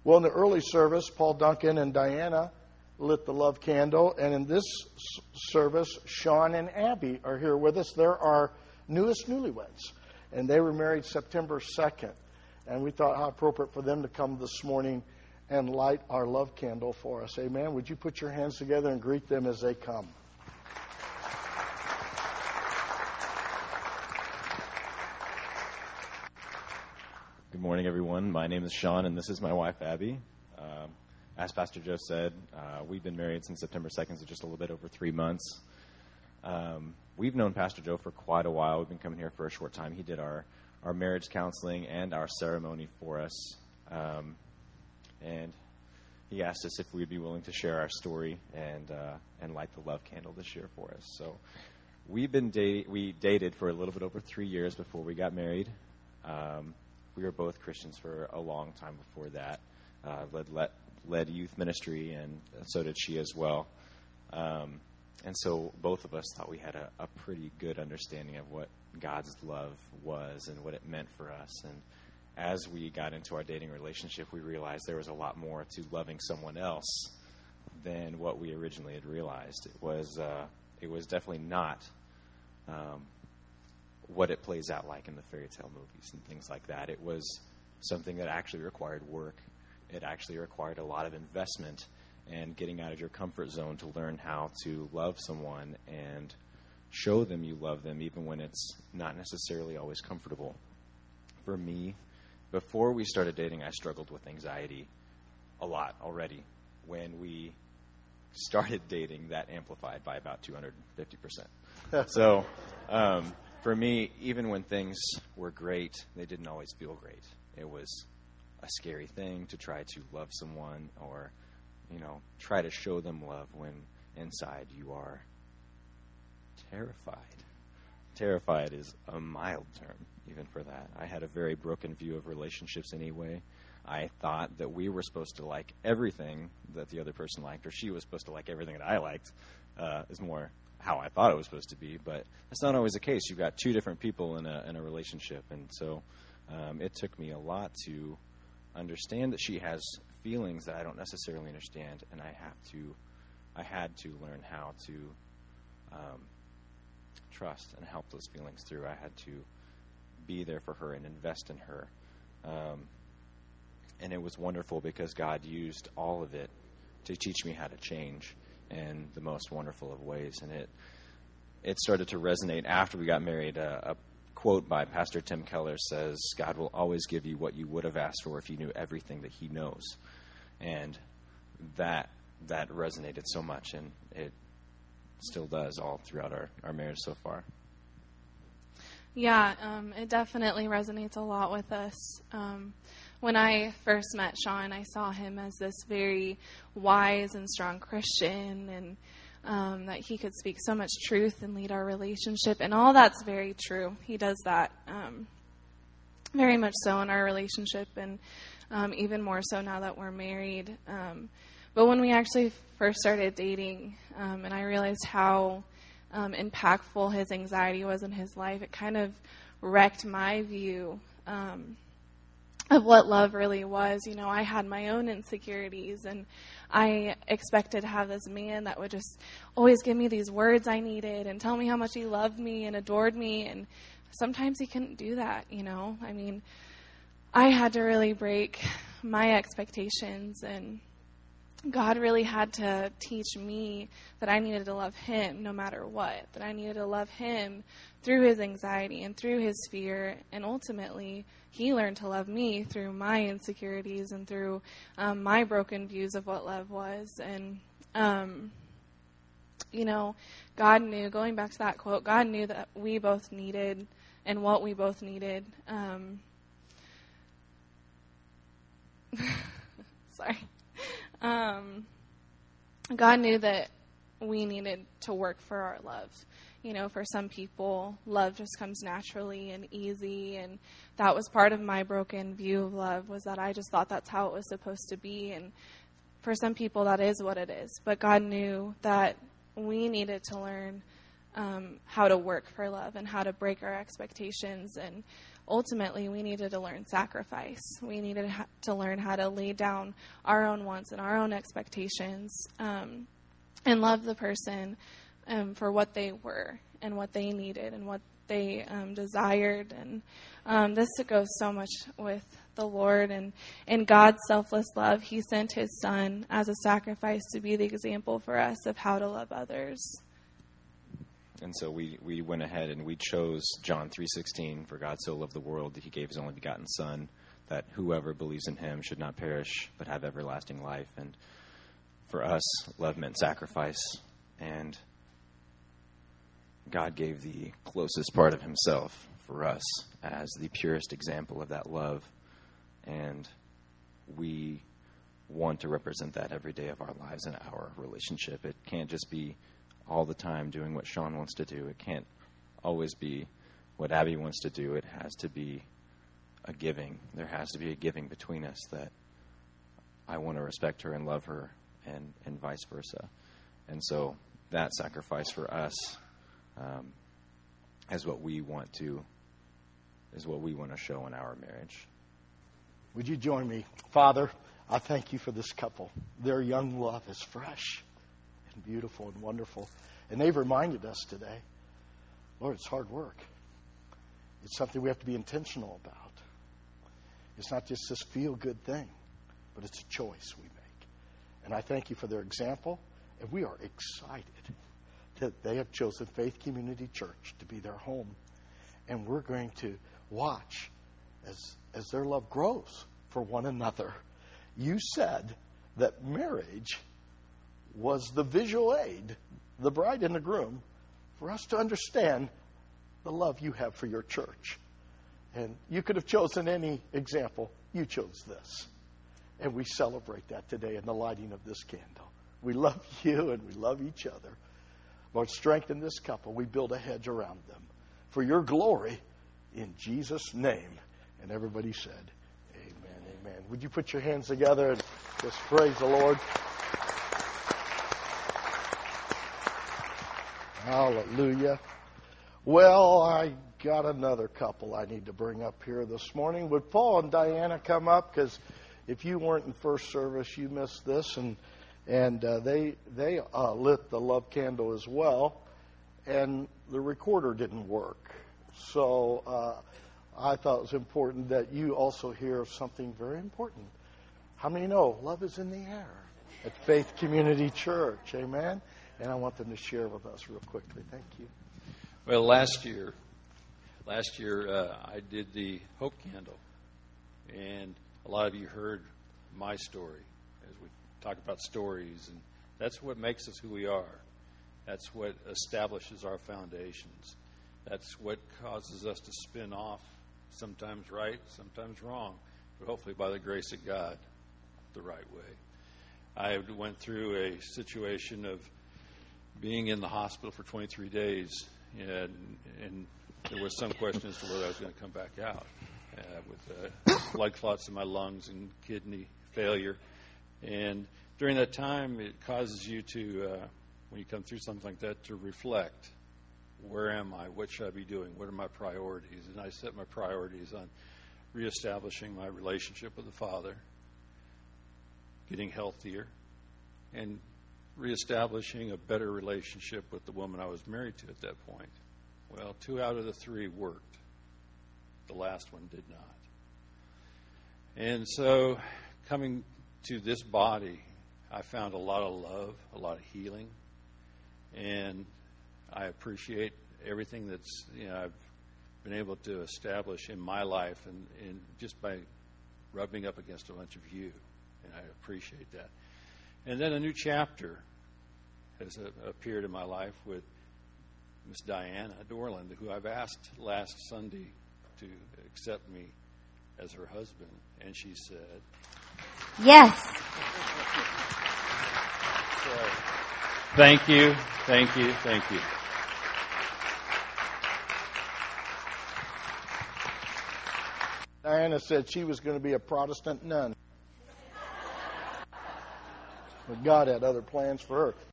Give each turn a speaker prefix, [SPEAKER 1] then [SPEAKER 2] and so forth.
[SPEAKER 1] Well, in the early service, Paul Duncan and Diana lit the love candle. And in this service, Sean and Abby are here with us. They're our newest newlyweds. And they were married September 2nd. And we thought how appropriate for them to come this morning and light our love candle for us. Amen. Would you put your hands together and greet them as they come?
[SPEAKER 2] Good morning, everyone. My name is Sean, and this is my wife, Abby. As Pastor Joe said, we've been married since September 2nd, so just a little bit over 3 months. We've known Pastor Joe for quite a while. We've been coming here for a short time. He did our marriage counseling and our ceremony for us. And he asked us if we'd be willing to share our story and light the love candle this year for us. So we dated for a little bit over 3 years before we got married. We were both Christians for a long time before that. Led youth ministry, and so did she as well. And so both of us thought we had a pretty good understanding of what God's love was and what it meant for us. And as we got into our dating relationship, we realized there was a lot more to loving someone else than what we originally had realized. It was definitely not what it plays out like in the fairy tale movies and things like that. It was something that actually required work. It actually required a lot of investment and getting out of your comfort zone to learn how to love someone and show them you love them, even when it's not necessarily always comfortable. For me, before we started dating, I struggled with anxiety a lot already. When we started dating, that amplified by about 250%. So for me, even when things were great, they didn't always feel great. It was a scary thing to try to love someone or, try to show them love when inside you are terrified. Terrified is a mild term, even for that. I had a very broken view of relationships anyway. I thought that we were supposed to like everything that the other person liked, or she was supposed to like everything that I liked, is more how I thought it was supposed to be. But that's not always the case. You've got two different people in a relationship. And so it took me a lot to understand that she has feelings that I don't necessarily understand, and I had to learn how to trust and help those feelings through. I had to be there for her and invest in her. And it was wonderful because God used all of it to teach me how to change in the most wonderful of ways. And it started to resonate after we got married. A quote by Pastor Tim Keller says, "God will always give you what you would have asked for if you knew everything that he knows." And that resonated so much, and it still does all throughout our marriage so far.
[SPEAKER 3] Yeah, it definitely resonates a lot with us. When I first met Sean, I saw him as this very wise and strong Christian, and that he could speak so much truth and lead our relationship. And all that's very true. He does that very much so in our relationship, and even more so now that we're married. But when we actually first started dating, and I realized how impactful his anxiety was in his life, it kind of wrecked my view of what love really was. I had my own insecurities, and I expected to have this man that would just always give me these words I needed and tell me how much he loved me and adored me, and sometimes he couldn't do that, I mean, I had to really break my expectations, and God really had to teach me that I needed to love him no matter what, that I needed to love him through his anxiety and through his fear, and ultimately he learned to love me through my insecurities and through my broken views of what love was. And, God knew, going back to that quote, God knew that we both needed and what we both needed. Sorry. God knew that we needed to work for our love. For some people, love just comes naturally and easy, and that was part of my broken view of love, was that I just thought that's how it was supposed to be, and for some people that is what it is. But God knew that we needed to learn how to work for love and how to break our expectations and ultimately we needed to learn sacrifice. We needed to learn how to lay down our own wants and our own expectations, and love the person for what they were and what they needed and what they desired. And this goes so much with the Lord and in God's selfless love. He sent his son as a sacrifice to be the example for us of how to love others.
[SPEAKER 2] And so we went ahead and we chose John 3:16, for God so loved the world that he gave his only begotten son, that whoever believes in him should not perish but have everlasting life. And for us, love meant sacrifice, and God gave the closest part of himself for us as the purest example of that love. And we want to represent that every day of our lives and our relationship. It can't just be all the time doing what Sean wants to do. It can't always be what Abby wants to do. It has to be a giving. There has to be a giving between us, that I want to respect her and love her, and vice versa. And so that sacrifice for us is what we want to show in our marriage.
[SPEAKER 1] Would you join me? Father, I thank you for this couple. Their young love is fresh and beautiful and wonderful. And they've reminded us today, Lord, it's hard work. It's something we have to be intentional about. It's not just this feel-good thing, but it's a choice we make. And I thank you for their example. And we are excited that they have chosen Faith Community Church to be their home. And we're going to watch as their love grows for one another. You said that marriage was the visual aid, the bride and the groom, for us to understand the love you have for your church. And you could have chosen any example. You chose this. And we celebrate that today in the lighting of this candle. We love you and we love each other. Lord, strengthen this couple. We build a hedge around them for your glory in Jesus' name. And everybody said, amen, amen. Would you put your hands together and just praise the Lord? Hallelujah. Well, I got another couple I need to bring up here this morning. Would Paul and Diana come up? Because if you weren't in first service, you missed this. And they lit the love candle as well. And the recorder didn't work. So I thought it was important that you also hear of something very important. How many know love is in the air at Faith Community Church? Amen? And I want them to share with us real quickly. Thank you.
[SPEAKER 4] Well, last year I did the Hope Candle, and a lot of you heard my story as we talk about stories, and that's what makes us who we are. That's what establishes our foundations. That's what causes us to spin off, sometimes right, sometimes wrong, but hopefully by the grace of God, the right way. I went through a situation of being in the hospital for 23 days, and there was some question as to whether I was going to come back out with blood clots in my lungs and kidney failure. And during that time, it causes you to, when you come through something like that, to reflect. Where am I? What should I be doing? What are my priorities? And I set my priorities on reestablishing my relationship with the Father, getting healthier, and reestablishing a better relationship with the woman I was married to at that point. Well, 2 out of the 3 worked. The last one did not. And so, coming to this body, I found a lot of love, a lot of healing, and I appreciate everything that's I've been able to establish in my life, and just by rubbing up against a bunch of you, and I appreciate that. And then a new chapter has appeared in my life with Miss Diana Dorland, who I've asked last Sunday to accept me as her husband, and she said,
[SPEAKER 5] yes.
[SPEAKER 4] So, thank you, thank you, thank you.
[SPEAKER 1] Diana said she was going to be a Protestant nun. But God had other plans for her.